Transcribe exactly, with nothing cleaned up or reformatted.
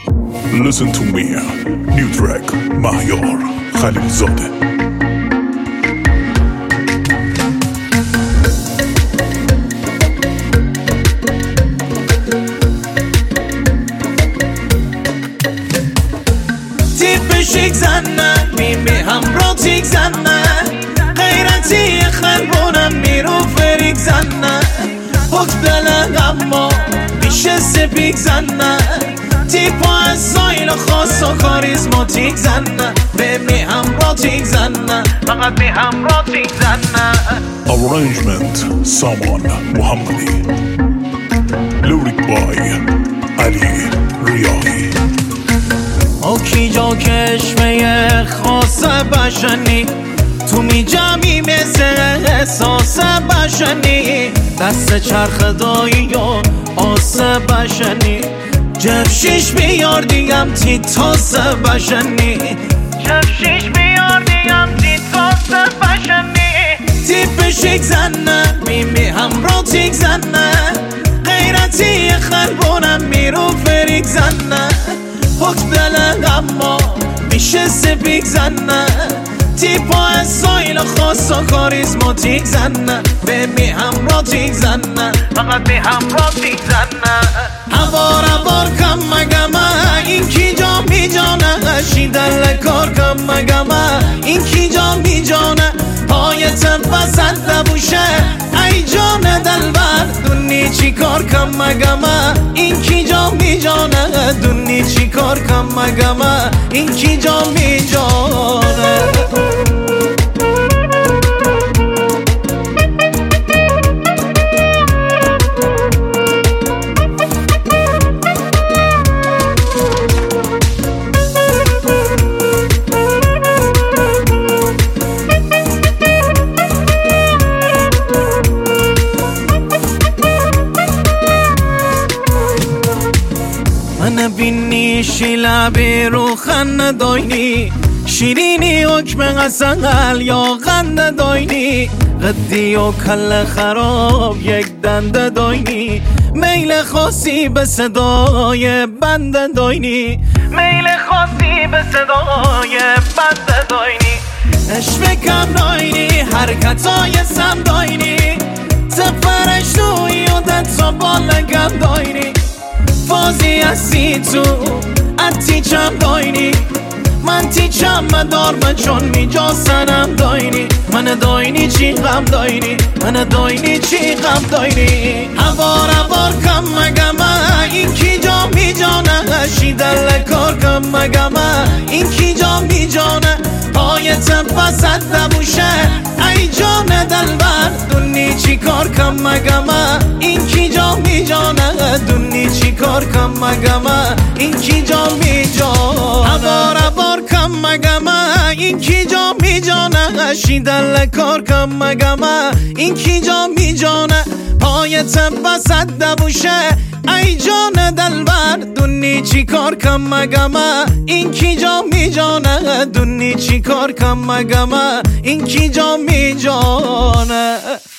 Listen to me. New track مهیار خلیل زاده. تیپشیک زنه میمی همراه تیک زنه غیرتی خربونم میرو فریک زنه حک دلنگ اما بیشه سپیک زنه تیپا از سایل خاص و کاریزماتیک زنه به می همراه تیک زنه فقط می همراه تیک زنه. Arrangement سامان محمدی. Lyric by علی ریاحی. اوکی جا کشمه خاص بشنی تو می جمعی مثل احساس بشنی دست چرخ دایی و آس بشنی جفشیش بیار دیگم تی تاس بشنی جفشیش بیار دیگم تی تاس بشنی تیپ شیک زنه میمی همراه تیک زنه غیرتی خربونم میرو فریک زنه حک دلنگ اما میشه سپیک زنه تیپا از سایل خاص و کاریزماتیک زنه به می همراه تیک زنه فقط می همراه تیک زنه. هوار هوار کم مگمه این کی جا می جانه شیدل کار کم مگمه این کی جا می جانه پایت وسط نبوشه ای جان دلبر دونی چی کار کم مگمه این کی جا می جانه دونی چی کار کم مگمه این کی جا می جانه. من بینی شیلبی رو خند داینی شیرینی حکم قسنگل یا غند داینی قدی و کل خراب یک دند داینی میل خاصی به صدای بند داینی میل خاصی به صدای بند داینی عشق کم داینی حرکتای سم داینی سفرش توی و دت و بالگم داینی فازی هستی تو اتی چم داینی من تیچم مدار من چون میجا سنم داینی من داینی چی غم داینی من داینی چی غم داینی هوار هوار کم مگمه این کی جا می جانه شیدل کار کم مگمه این کی جا می جانه پایت وسط نبوشه ای جان دلبر دونی چی کار کم مگمه این کی جا می جانه دونی چی کار کم مگمه این کی جا می جانه هوار هوار کم مگمه این کی جا می جانه شیدل کار کم مگمه این کی جا می جانه پایت وسط نبوشه ای جان دلبر دونی چی کار کم مگمه این کی جا می جانه دونی چی کار کم مگمه این کی جا می جانه.